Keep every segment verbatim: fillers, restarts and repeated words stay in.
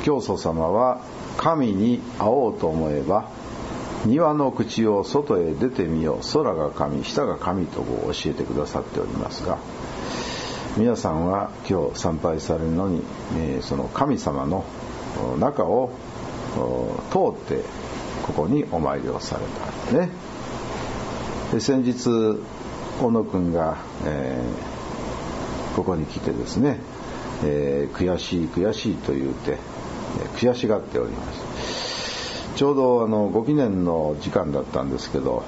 教祖様は神に会おうと思えば庭の口を外へ出てみよう、空が神下が神と教えてくださっておりますが、皆さんは今日参拝されるのに、えー、その神様の中を通ってここにお参りをされたね。で先日小野くんが、えー、ここに来てですね、えー、悔しい悔しいと言うて、えー、悔しがっております。ちょうどあのご記念の時間だったんですけど、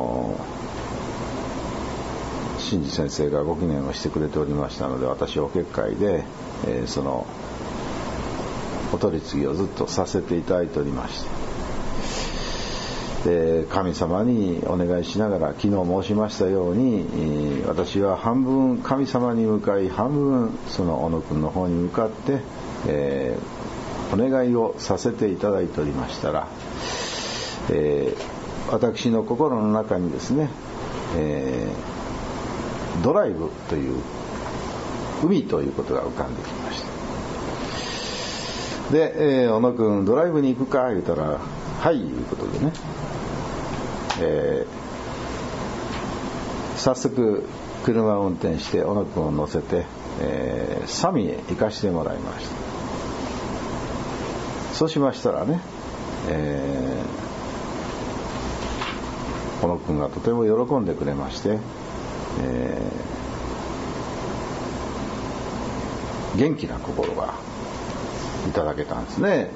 真治先生がご記念をしてくれておりましたので、私お結会で、えー、そのお取り次ぎをずっとさせていただいておりまして、で神様にお願いしながら、昨日申しましたように、えー、私は半分神様に向かい、半分その小野くんの方に向かって、えーお願いをさせていただいておりましたら、えー、私の心の中にですね、えー、ドライブという海ということが浮かんできました。で、えー、小野くんドライブに行くか言うたら、はいいうことでね、えー、早速車を運転して小野くんを乗せて、えー、サミへ行かしてもらいました。そうしましたらね、えー、小野くんがとても喜んでくれまして、えー、元気な心がいただけたんですね。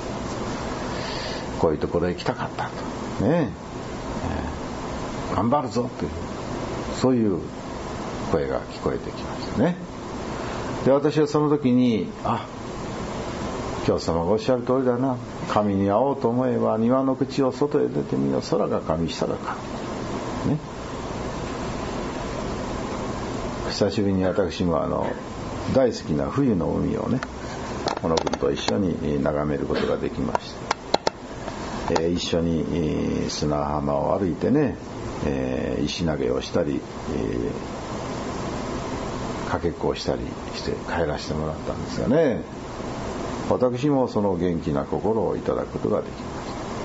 こういうところへ行きたかったとね、えー、頑張るぞという、そういう声が聞こえてきましたね。で私はその時に、あ、教祖様がおっしゃる通りだな、神に会おうと思えば庭の口を外へ出てみよう、空が神下が神ね。久しぶりに私もあの大好きな冬の海をね、小野君と一緒に眺めることができました。えー、一緒に砂浜を歩いてね、えー、石投げをしたり、えー、かけっこをしたりして帰らせてもらったんですがね、私もその元気な心をいただくことができま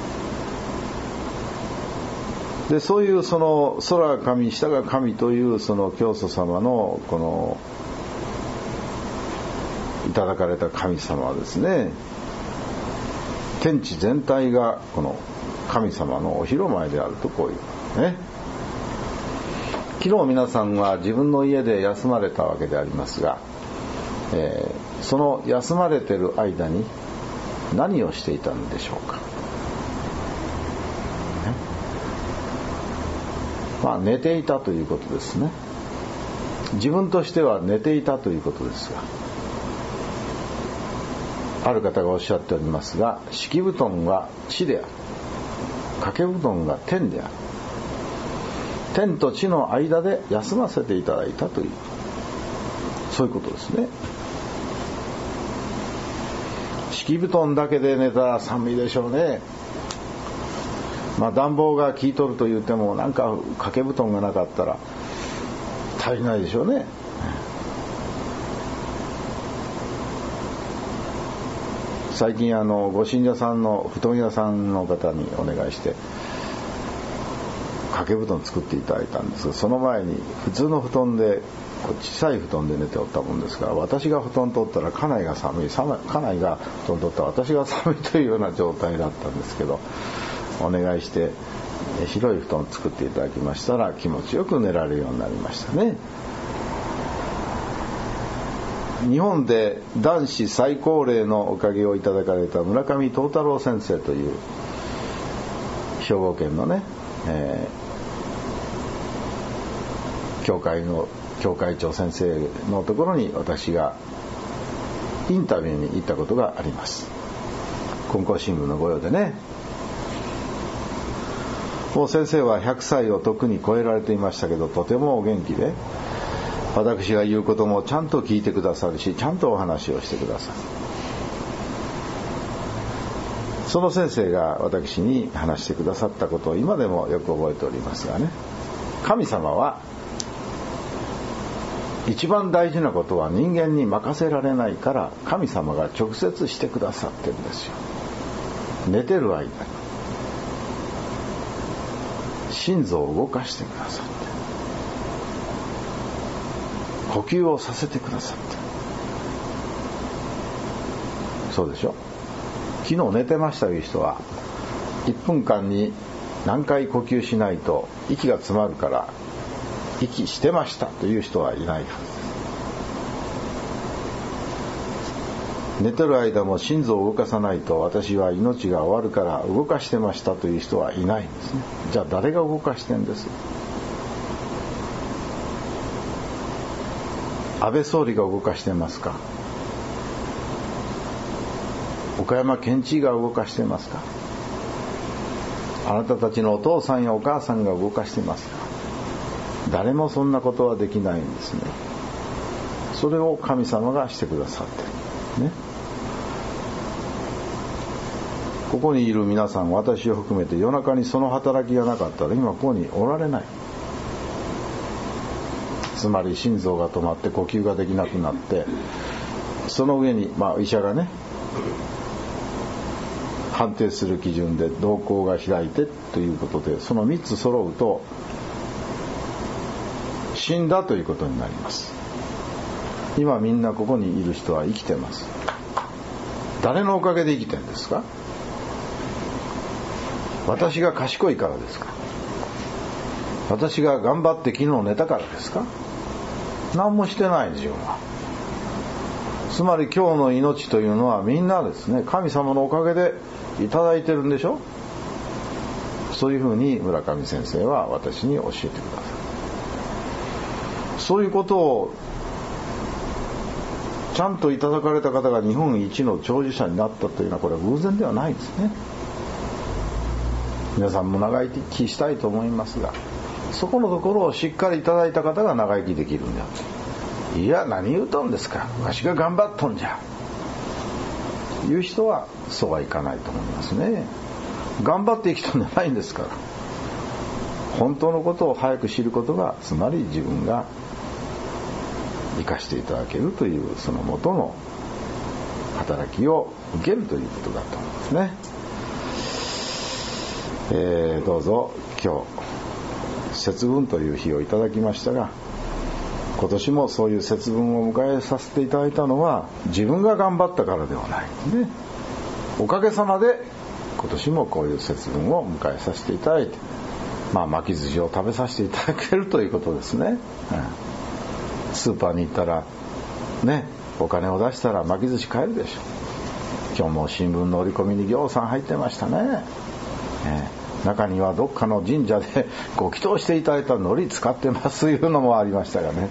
した。でそういうその空が神下が神というその教祖様のこのいただかれた神様はですね、天地全体がこの神様のお広間であると、こういうね。昨日皆さんは自分の家で休まれたわけでありますが、えー、その休まれている間に何をしていたんでしょうか、ね、まあ寝ていたということですね。自分としては寝ていたということですが、ある方がおっしゃっておりますが、敷布団が地である、掛け布団が天である、天と地の間で休ませていただいたという、そういうことですね。敷布団だけで寝たら寒いでしょうね。まあ暖房が効いとると言っても、なんか掛け布団がなかったら足りないでしょうね。最近あのご信者さんの布団屋さんの方にお願いして掛け布団作っていただいたんですが、その前に普通の布団で小さい布団で寝ておったもんですから、私が布団取ったら家内が寒い、家内が布団取ったら私が寒いというような状態だったんですけど、お願いして広い布団を作っていただきましたら、気持ちよく寝られるようになりましたね。日本で男子最高齢のおかげをいただかれた村上東太郎先生という兵庫県のね、えー、教会の教会長先生のところに私がインタビューに行ったことがあります。金光新聞の御用でね。もう先生はひゃくさいをとっくに超えられていましたけど、とてもお元気で、私が言うこともちゃんと聞いてくださるし、ちゃんとお話をしてくださる。その先生が私に話してくださったことを今でもよく覚えておりますがね、神様は一番大事なことは人間に任せられないから神様が直接してくださってるんですよ。寝てる間に心臓を動かしてくださって呼吸をさせてくださって、そうでしょ。昨日寝てましたという人はいっぷんかんに何回呼吸しないと息が詰まるから息してましたという人はいないはずです。寝てる間も心臓を動かさないと私は命が終わるから動かしてましたという人はいないんですね。じゃあ誰が動かしてんです？安倍総理が動かしてますか？岡山県知事が動かしてますか？あなたたちのお父さんやお母さんが動かしてますか？誰もそんなことはできないんですね。それを神様がしてくださってるね。ここにいる皆さん、私を含めて夜中にその働きがなかったら今ここにおられない。つまり心臓が止まって呼吸ができなくなって、その上に、まあ、医者がね判定する基準で瞳孔が開いてということで、そのみっつ揃うと死んだということになります。今みんなここにいる人は生きてます。誰のおかげで生きてるんですか？私が賢いからですか？私が頑張って昨日寝たからですか？何もしてない自分は。つまり今日の命というのはみんなですね、神様のおかげでいただいてるんでしょ。そういうふうに村上先生は私に教えてください。そういうことをちゃんといただかれた方が日本一の長寿者になったというのはこれは偶然ではないんですね。皆さんも長生きしたいと思いますが、そこのところをしっかりいただいた方が長生きできるんだと。いや何言うとんですか、わしが頑張っとんじゃいう人はそうはいかないと思いますね。頑張って生きとんじゃないんですから、本当のことを早く知ることが、つまり自分が生かしていただけるというその元の働きを受けるということだと思いますね。えー、どうぞ今日節分という日をいただきましたが、今年もそういう節分を迎えさせていただいたのは自分が頑張ったからではないね。おかげさまで今年もこういう節分を迎えさせていただいて、まあ巻き寿司を食べさせていただけるということですね、うん、スーパーに行ったらね、お金を出したら巻き寿司買えるでしょ。今日も新聞の折り込みにぎょうさん入ってましたね。ね、中にはどっかの神社でご祈祷していただいた海苔使ってますというのもありましたがね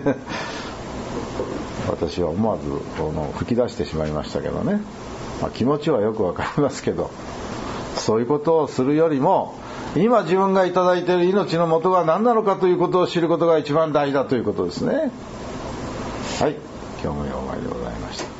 私は思わずこの吹き出してしまいましたけどね、まあ、気持ちはよくわかりますけど、そういうことをするよりも今自分がいただいている命の元が何なのかということを知ることが一番大事だということですね。はい、今日もようまいでございました。